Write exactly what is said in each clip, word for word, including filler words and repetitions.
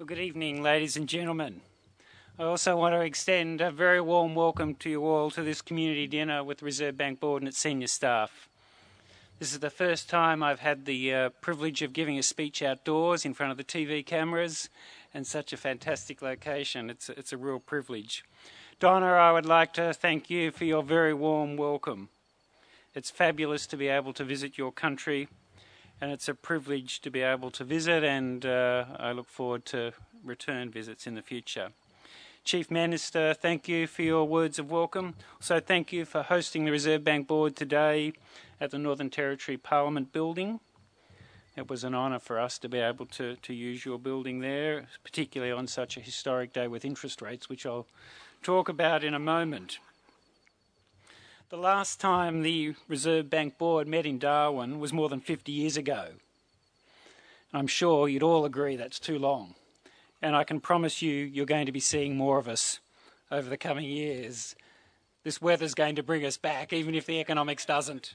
Well, good evening, ladies and gentlemen. I also want to extend a very warm welcome to you all to this community dinner with the Reserve Bank Board and its senior staff. This is the first time I've had the uh, privilege of giving a speech outdoors in front of the T V cameras, and such a fantastic location. It's, it's a real privilege. Donna, I would like to thank you for your very warm welcome. It's fabulous to be able to visit your country, and it's a privilege to be able to visit, and uh, I look forward to return visits in the future. Chief Minister, thank you for your words of welcome. Also, thank you for hosting the Reserve Bank Board today at the Northern Territory Parliament building. It was an honour for us to be able to, to use your building there, particularly on such a historic day with interest rates, which I'll talk about in a moment. The last time the Reserve Bank Board met in Darwin was more than fifty years ago. I'm sure you'd all agree that's too long. And I can promise you, you're going to be seeing more of us over the coming years. This weather's going to bring us back, even if the economics doesn't.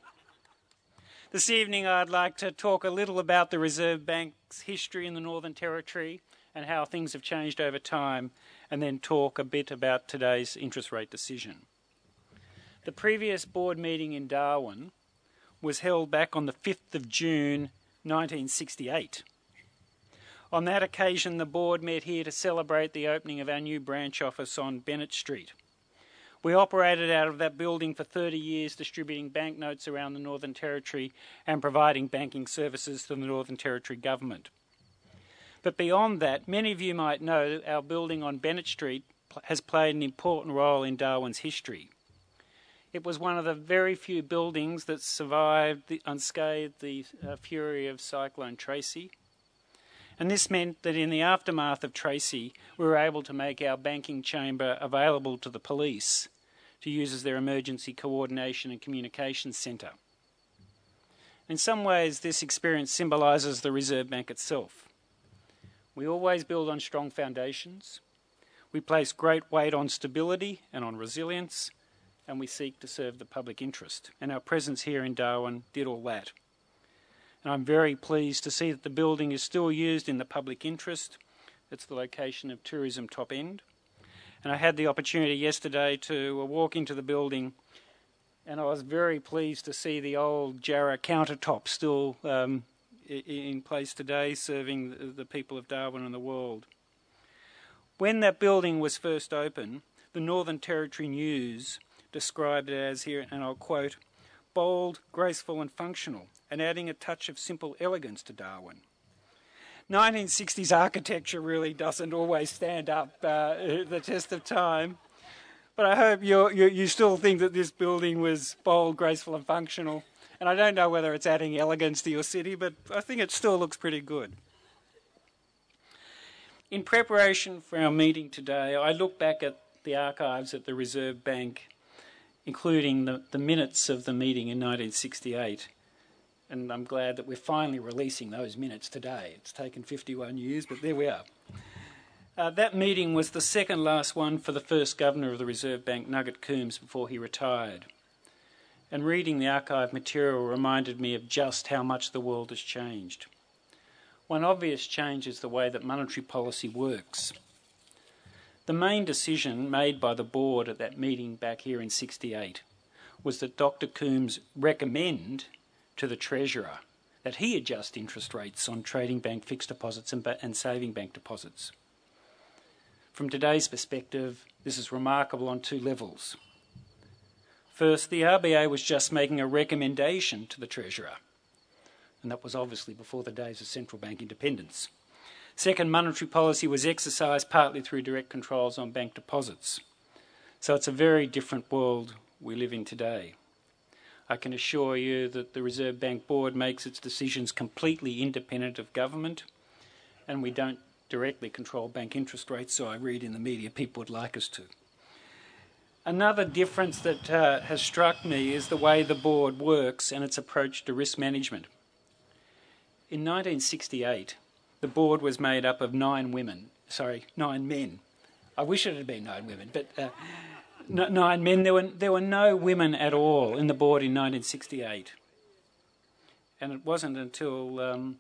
This evening I'd like to talk a little about the Reserve Bank's history in the Northern Territory and how things have changed over time, and then talk a bit about today's interest rate decision. The previous board meeting in Darwin was held back on the fifth of June nineteen sixty-eight. On that occasion, the board met here to celebrate the opening of our new branch office on Bennett Street. We operated out of that building for thirty years, distributing banknotes around the Northern Territory and providing banking services to the Northern Territory government. But beyond that, many of you might know our building on Bennett Street has played an important role in Darwin's history. It was one of the very few buildings that survived the, unscathed the uh, fury of Cyclone Tracy. And this meant that in the aftermath of Tracy, we were able to make our banking chamber available to the police to use as their emergency coordination and communications centre. In some ways, this experience symbolises the Reserve Bank itself. We always build on strong foundations. We place great weight on stability and on resilience, and we seek to serve the public interest. And our presence here in Darwin did all that. And I'm very pleased to see that the building is still used in the public interest. It's the location of Tourism Top End. And I had the opportunity yesterday to walk into the building, and I was very pleased to see the old Jarrah countertop still um, in place today, serving the people of Darwin and the world. When that building was first opened, the Northern Territory News described it as here, and I'll quote, bold, graceful and functional, and adding a touch of simple elegance to Darwin. nineteen sixties architecture really doesn't always stand up uh, the test of time, but I hope you you still think that this building was bold, graceful and functional, and I don't know whether it's adding elegance to your city, but I think it still looks pretty good. In preparation for our meeting today, I looked back at the archives at the Reserve Bank, including the, the minutes of the meeting in nineteen sixty-eight. And I'm glad that we're finally releasing those minutes today. It's taken fifty-one years, but there we are. Uh, that meeting was the second last one for the first governor of the Reserve Bank, Nugget Coombs, before he retired. And reading the archive material reminded me of just how much the world has changed. One obvious change is the way that monetary policy works. The main decision made by the board at that meeting back here in sixty-eight was that Doctor Coombs recommend to the Treasurer that he adjust interest rates on trading bank fixed deposits and, ba- and saving bank deposits. From today's perspective, this is remarkable on two levels. First, the R B A was just making a recommendation to the Treasurer, and that was obviously before the days of central bank independence. Second, monetary policy was exercised partly through direct controls on bank deposits. So it's a very different world we live in today. I can assure you that the Reserve Bank Board makes its decisions completely independent of government, and we don't directly control bank interest rates, so I read in the media people would like us to. Another difference that uh, has struck me is the way the board works and its approach to risk management. In nineteen sixty-eight, the board was made up of nine women, sorry, nine men. I wish it had been nine women, but uh, n- nine men. There were, there were no women at all in the board in nineteen sixty-eight. And it wasn't until um,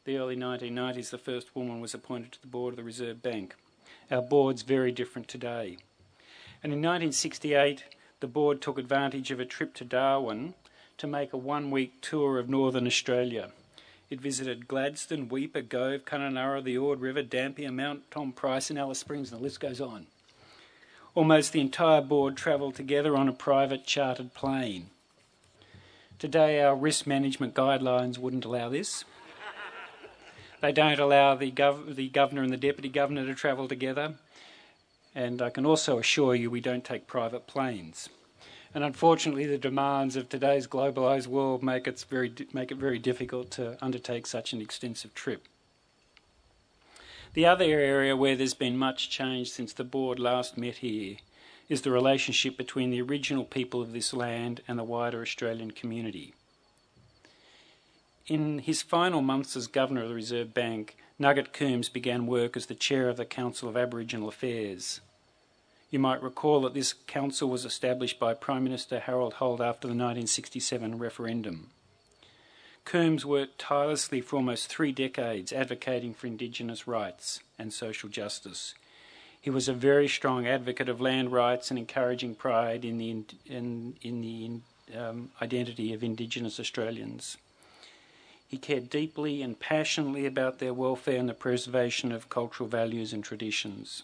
the early nineteen nineties, the first woman was appointed to the board of the Reserve Bank. Our board's very different today. And in nineteen sixty-eight, the board took advantage of a trip to Darwin to make a one-week tour of northern Australia. It visited Gladstone, Weipa, Gove, Kununurra, the Ord River, Dampier, Mount Tom Price and Alice Springs, and the list goes on. Almost the entire board travelled together on a private chartered plane. Today, our risk management guidelines wouldn't allow this. They don't allow the, gov- the Governor and the Deputy Governor to travel together. And I can also assure you we don't take private planes. And unfortunately, the demands of today's globalised world make it very, make it very difficult to undertake such an extensive trip. The other area where there's been much change since the board last met here is the relationship between the original people of this land and the wider Australian community. In his final months as Governor of the Reserve Bank, Nugget Coombs began work as the Chair of the Council of Aboriginal Affairs. You might recall that this council was established by Prime Minister Harold Holt after the nineteen sixty-seven referendum. Coombs worked tirelessly for almost three decades advocating for Indigenous rights and social justice. He was a very strong advocate of land rights and encouraging pride in the, in, in the um, identity of Indigenous Australians. He cared deeply and passionately about their welfare and the preservation of cultural values and traditions.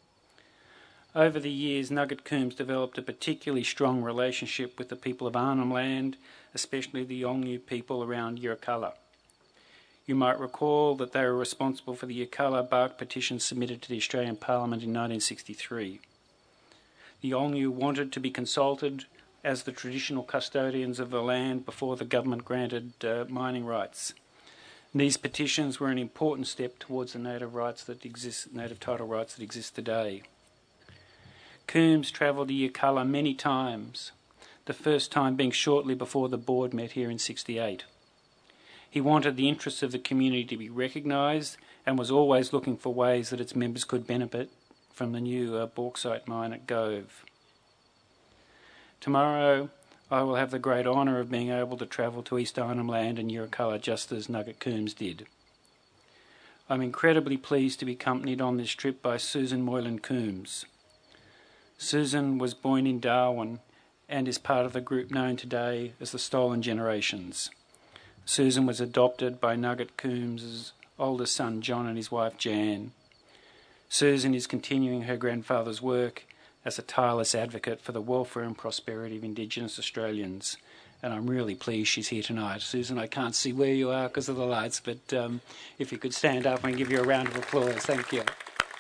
Over the years, Nugget Coombs developed a particularly strong relationship with the people of Arnhem Land, especially the Yolngu people around Yirrkala. You might recall that they were responsible for the Yirrkala bark petition submitted to the Australian Parliament in nineteen sixty-three. The Yolngu wanted to be consulted as the traditional custodians of the land before the government granted uh, mining rights. And these petitions were an important step towards the native rights that exist, native title rights that exist today. Coombs travelled to Yirrkala many times, the first time being shortly before the board met here in sixty-eight. He wanted the interests of the community to be recognised and was always looking for ways that its members could benefit from the new uh, bauxite mine at Gove. Tomorrow, I will have the great honour of being able to travel to East Arnhem Land and Yirrkala just as Nugget Coombs did. I'm incredibly pleased to be accompanied on this trip by Susan Moylan Coombs. Susan was born in Darwin and is part of the group known today as the Stolen Generations. Susan was adopted by Nugget Coombs' oldest son John and his wife Jan. Susan is continuing her grandfather's work as a tireless advocate for the welfare and prosperity of Indigenous Australians. And I'm really pleased she's here tonight. Susan, I can't see where you are because of the lights, but um, if you could stand up and give you a round of applause. Thank you.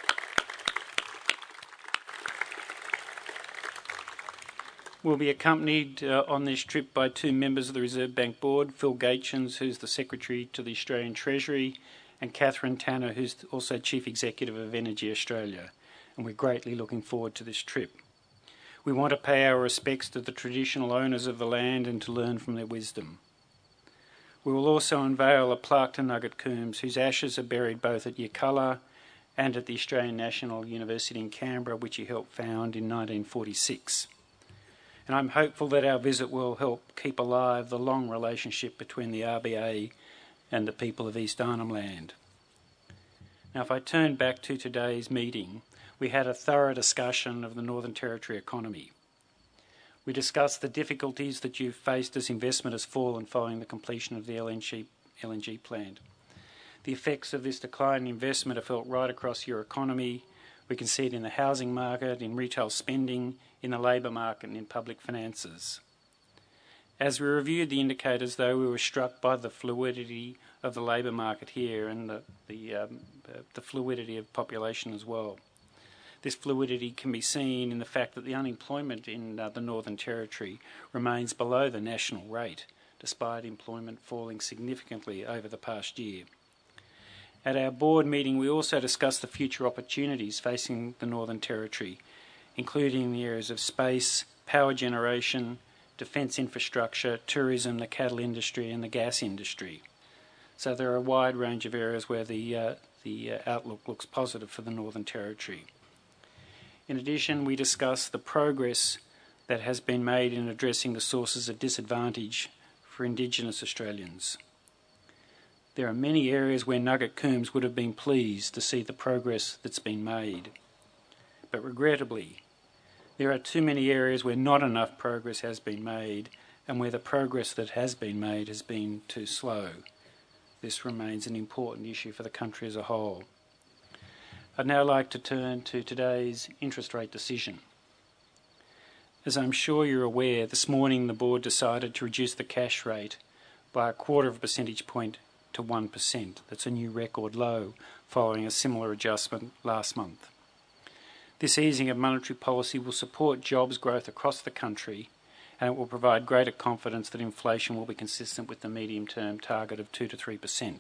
We'll be accompanied uh, on this trip by two members of the Reserve Bank Board, Phil Gaetjens, who's the Secretary to the Australian Treasury, and Catherine Tanner, who's also Chief Executive of Energy Australia. And we're greatly looking forward to this trip. We want to pay our respects to the traditional owners of the land and to learn from their wisdom. We will also unveil a plaque to Nugget Coombs, whose ashes are buried both at Yirrkala and at the Australian National University in Canberra, which he helped found in nineteen forty-six. And I'm hopeful that our visit will help keep alive the long relationship between the R B A and the people of East Arnhem Land. Now, if I turn back to today's meeting, we had a thorough discussion of the Northern Territory economy. We discussed the difficulties that you've faced as investment has fallen following the completion of the L N G, L N G plant. The effects of this decline in investment are felt right across your economy. We can see it in the housing market, in retail spending, in the labour market and in public finances. As we reviewed the indicators, though, we were struck by the fluidity of the labour market here and the, the, um, the fluidity of population as well. This fluidity can be seen in the fact that the unemployment in uh, the Northern Territory remains below the national rate, despite employment falling significantly over the past year. At our board meeting, we also discussed the future opportunities facing the Northern Territory, including the areas of space, power generation, defence infrastructure, tourism, the cattle industry and the gas industry. So there are a wide range of areas where the, uh, the uh, outlook looks positive for the Northern Territory. In addition, we discussed the progress that has been made in addressing the sources of disadvantage for Indigenous Australians. There are many areas where Nugget Coombs would have been pleased to see the progress that's been made. But regrettably, there are too many areas where not enough progress has been made and where the progress that has been made has been too slow. This remains an important issue for the country as a whole. I'd now like to turn to today's interest rate decision. As I'm sure you're aware, this morning the board decided to reduce the cash rate by a quarter of a percentage point to one percent. That's a new record low following a similar adjustment last month. This easing of monetary policy will support jobs growth across the country, and it will provide greater confidence that inflation will be consistent with the medium-term target of two to three percent.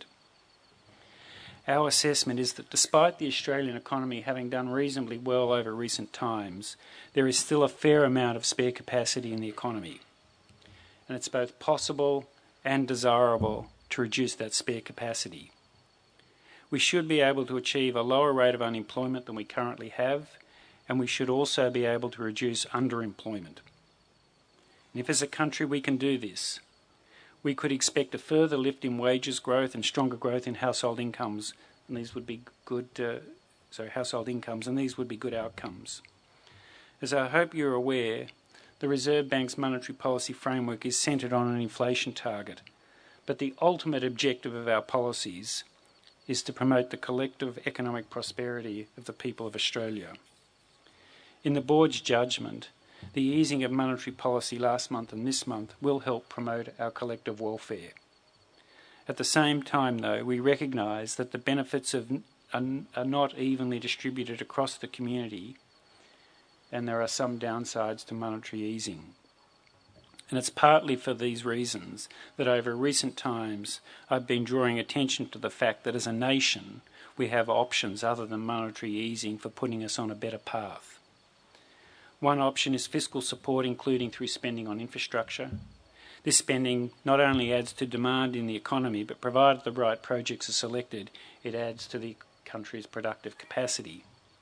Our assessment is that despite the Australian economy having done reasonably well over recent times, there is still a fair amount of spare capacity in the economy. And it's both possible and desirable to reduce that spare capacity. We should be able to achieve a lower rate of unemployment than we currently have, and we should also be able to reduce underemployment. And if as a country we can do this, we could expect a further lift in wages growth and stronger growth in household incomes, and these would be good. Uh, sorry, household incomes, and these would be good outcomes. As I hope you're aware, the Reserve Bank's monetary policy framework is centred on an inflation target, but the ultimate objective of our policies is to promote the collective economic prosperity of the people of Australia. In the board's judgment, the easing of monetary policy last month and this month will help promote our collective welfare. At the same time, though, we recognise that the benefits of, are, are not evenly distributed across the community, and there are some downsides to monetary easing. And it's partly for these reasons that over recent times I've been drawing attention to the fact that as a nation we have options other than monetary easing for putting us on a better path. One option is fiscal support, including through spending on infrastructure. This spending not only adds to demand in the economy, but provided the right projects are selected, it adds to the country's productive capacity.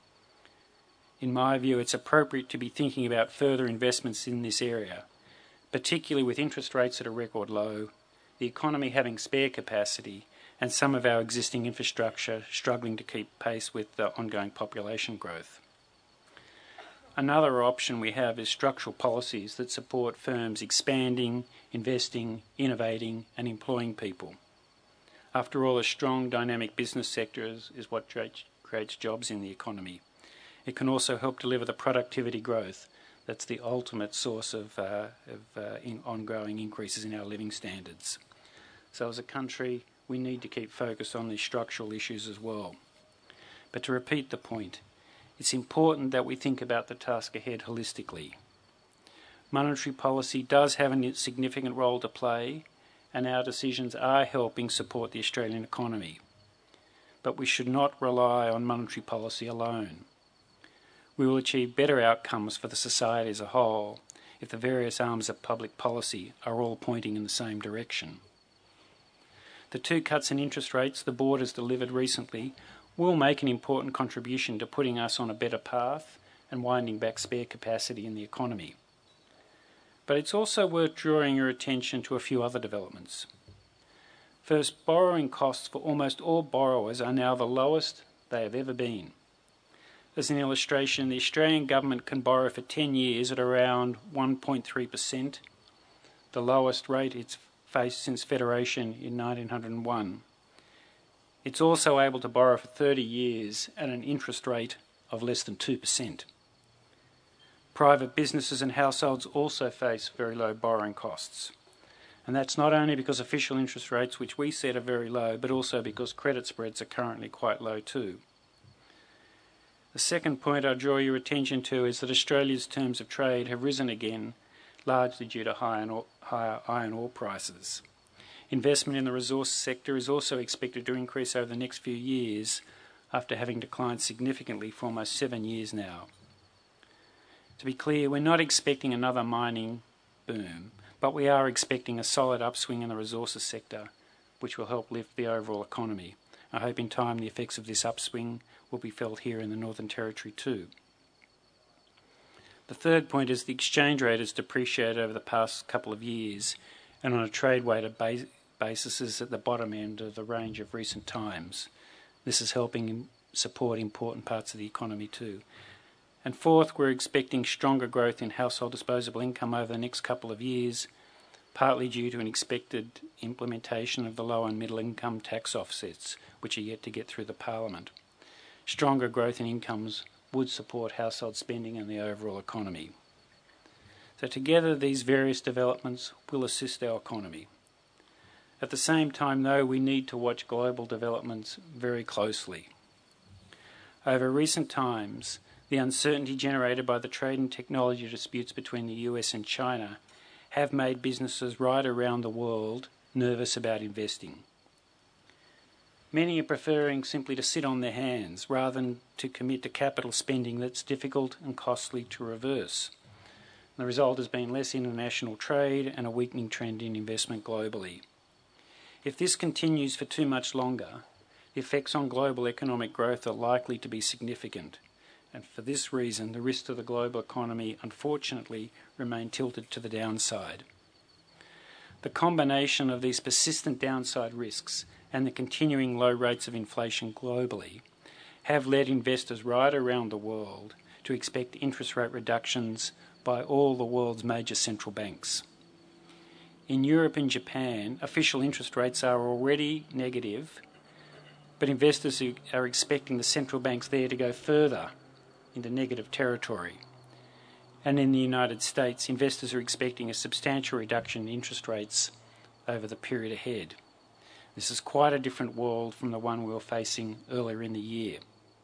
In my view, it's appropriate to be thinking about further investments in this area, particularly with interest rates at a record low, the economy having spare capacity, and some of our existing infrastructure struggling to keep pace with the ongoing population growth. Another option we have is structural policies that support firms expanding, investing, innovating and employing people. After all, a strong, dynamic business sector is, is what creates jobs in the economy. It can also help deliver the productivity growth that's the ultimate source of, uh, of uh, in ongoing increases in our living standards. So as a country, we need to keep focused on these structural issues as well. But to repeat the point, it's important that we think about the task ahead holistically. Monetary policy does have a significant role to play, and our decisions are helping support the Australian economy. But we should not rely on monetary policy alone. We will achieve better outcomes for the society as a whole if the various arms of public policy are all pointing in the same direction. The two cuts in interest rates the board has delivered recently will make an important contribution to putting us on a better path and winding back spare capacity in the economy. But it's also worth drawing your attention to a few other developments. First, borrowing costs for almost all borrowers are now the lowest they have ever been. As an illustration, the Australian government can borrow for ten years at around one point three percent, the lowest rate it's faced since Federation in nineteen oh one. It's also able to borrow for thirty years at an interest rate of less than two percent. Private businesses and households also face very low borrowing costs. And that's not only because official interest rates, which we set, are very low, but also because credit spreads are currently quite low too. The second point I draw your attention to is that Australia's terms of trade have risen again, largely due to higher iron ore prices. Investment in the resource sector is also expected to increase over the next few years after having declined significantly for almost seven years now. To be clear, we're not expecting another mining boom, but we are expecting a solid upswing in the resources sector, which will help lift the overall economy. I hope in time the effects of this upswing will be felt here in the Northern Territory too. The third point is the exchange rate has depreciated over the past couple of years, and on a trade-weighted basis is at the bottom end of the range of recent times. This is helping support important parts of the economy too. And fourth, we're expecting stronger growth in household disposable income over the next couple of years, partly due to an expected implementation of the low and middle income tax offsets, which are yet to get through the Parliament. Stronger growth in incomes would support household spending and the overall economy. So together, these various developments will assist our economy. At the same time, though, we need to watch global developments very closely. Over recent times, the uncertainty generated by the trade and technology disputes between the U S and China have made businesses right around the world nervous about investing. Many are preferring simply to sit on their hands rather than to commit to capital spending that's difficult and costly to reverse. The result has been less international trade and a weakening trend in investment globally. If this continues for too much longer, the effects on global economic growth are likely to be significant, and for this reason the risks to the global economy unfortunately remain tilted to the downside. The combination of these persistent downside risks and the continuing low rates of inflation globally have led investors right around the world to expect interest rate reductions by all the world's major central banks. In Europe and Japan, official interest rates are already negative, but investors are expecting the central banks there to go further into negative territory. And in the United States, investors are expecting a substantial reduction in interest rates over the period ahead. This is quite a different world from the one we were facing earlier in the year.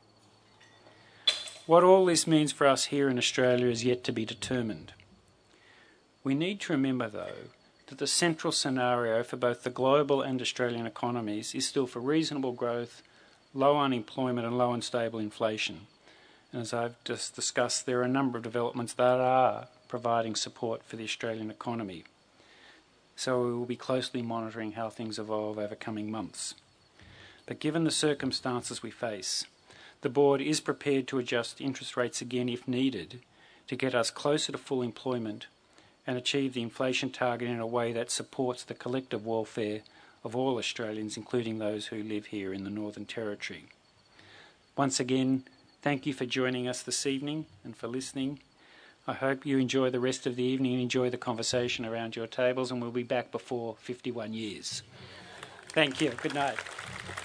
What all this means for us here in Australia is yet to be determined. We need to remember, though, that the central scenario for both the global and Australian economies is still for reasonable growth, low unemployment and low and stable inflation. And as I've just discussed, there are a number of developments that are providing support for the Australian economy. So we will be closely monitoring how things evolve over coming months. But given the circumstances we face, the Board is prepared to adjust interest rates again if needed to get us closer to full employment and achieve the inflation target in a way that supports the collective welfare of all Australians, including those who live here in the Northern Territory. Once again, thank you for joining us this evening and for listening. I hope you enjoy the rest of the evening and enjoy the conversation around your tables, and we'll be back before fifty-one years. Thank you. Good night.